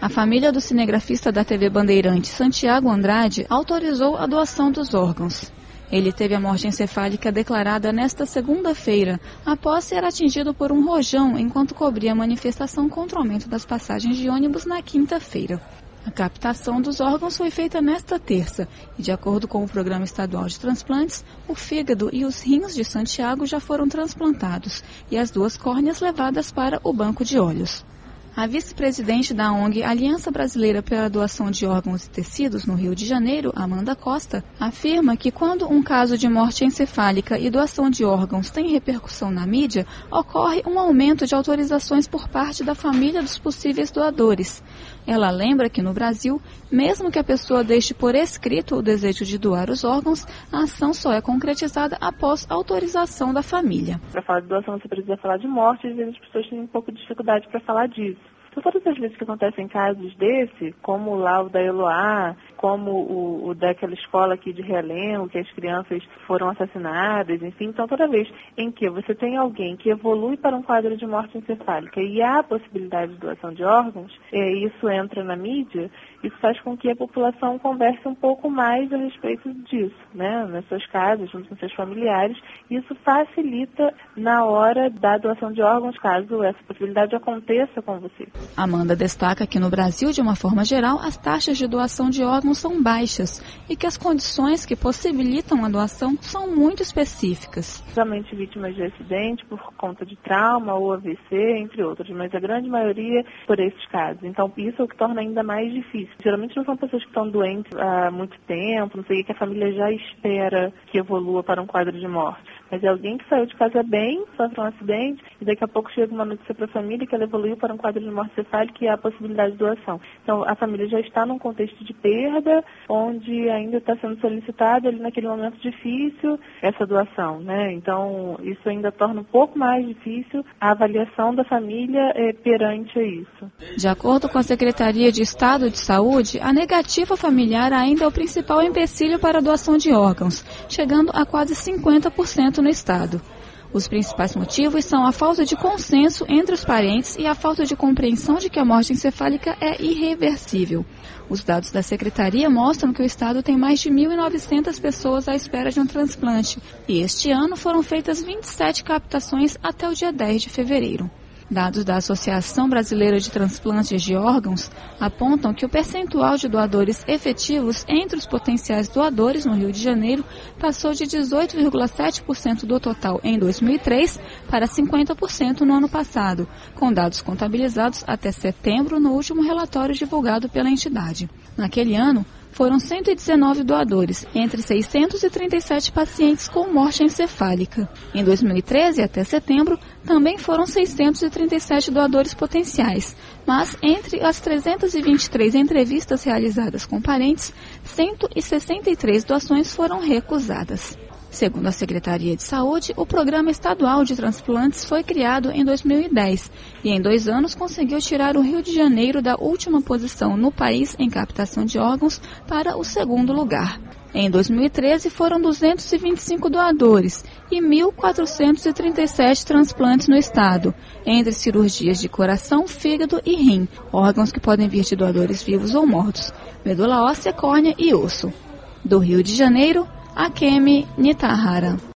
A família do cinegrafista da TV Bandeirantes, Santiago Andrade, autorizou a doação dos órgãos. Ele teve a morte encefálica declarada nesta segunda-feira, após ser atingido por um rojão enquanto cobria a manifestação contra o aumento das passagens de ônibus na quinta-feira. A captação dos órgãos foi feita nesta terça e, de acordo com o Programa Estadual de Transplantes, o fígado e os rins de Santiago já foram transplantados e as 2 córneas levadas para o banco de olhos. A vice-presidente da ONG Aliança Brasileira pela Doação de Órgãos e Tecidos, no Rio de Janeiro, Amanda Costa, afirma que quando um caso de morte encefálica e doação de órgãos tem repercussão na mídia, ocorre um aumento de autorizações por parte da família dos possíveis doadores. Ela lembra que no Brasil, mesmo que a pessoa deixe por escrito o desejo de doar os órgãos, a ação só é concretizada após autorização da família. Para falar de doação, você precisa falar de morte, e às vezes as pessoas têm um pouco de dificuldade para falar disso. Então, todas as vezes que acontecem casos desse, como lá o da Eloá, como o daquela escola aqui de Realengo, que as crianças foram assassinadas, enfim, então toda vez em que você tem alguém que evolui para um quadro de morte encefálica e há a possibilidade de doação de órgãos, isso entra na mídia, isso faz com que a população converse um pouco mais a respeito disso, né, nas suas casas, junto com seus familiares, e isso facilita na hora da doação de órgãos, caso essa possibilidade aconteça com você. Amanda destaca que no Brasil, de uma forma geral, as taxas de doação de órgãos são baixas e que as condições que possibilitam a doação são muito específicas. Somente vítimas de acidente por conta de trauma ou AVC, entre outros, mas a grande maioria por esses casos. Então, isso é o que torna ainda mais difícil. Geralmente não são pessoas que estão doentes há muito tempo, não sei o que a família já espera que evolua para um quadro de morte. Mas é alguém que saiu de casa bem, sofre um acidente, e daqui a pouco chega uma notícia para a família que ela evoluiu para um quadro de morte encefálica e há a possibilidade de doação. Então, a família já está num contexto de perda, onde ainda está sendo solicitada ali naquele momento difícil essa doação, né? Então, isso ainda torna um pouco mais difícil a avaliação da família perante a isso. De acordo com a Secretaria de Estado de Saúde, a negativa familiar ainda é o principal empecilho para a doação de órgãos, chegando a quase 50% no estado. Os principais motivos são a falta de consenso entre os parentes e a falta de compreensão de que a morte encefálica é irreversível. Os dados da Secretaria mostram que o estado tem mais de 1.900 pessoas à espera de um transplante e este ano foram feitas 27 captações até o dia 10 de fevereiro. Dados da Associação Brasileira de Transplantes de Órgãos apontam que o percentual de doadores efetivos entre os potenciais doadores no Rio de Janeiro passou de 18,7% do total em 2003 para 50% no ano passado, com dados contabilizados até setembro no último relatório divulgado pela entidade. Naquele ano, foram 119 doadores, entre 637 pacientes com morte encefálica. Em 2013, até setembro, também foram 637 doadores potenciais, mas entre as 323 entrevistas realizadas com parentes, 163 doações foram recusadas. Segundo a Secretaria de Saúde, o Programa Estadual de Transplantes foi criado em 2010 e em 2 anos conseguiu tirar o Rio de Janeiro da última posição no país em captação de órgãos para o 2º lugar. Em 2013 foram 225 doadores e 1.437 transplantes no estado, entre cirurgias de coração, fígado e rim, órgãos que podem vir de doadores vivos ou mortos, medula óssea, córnea e osso. Do Rio de Janeiro, Akemi Nitahara.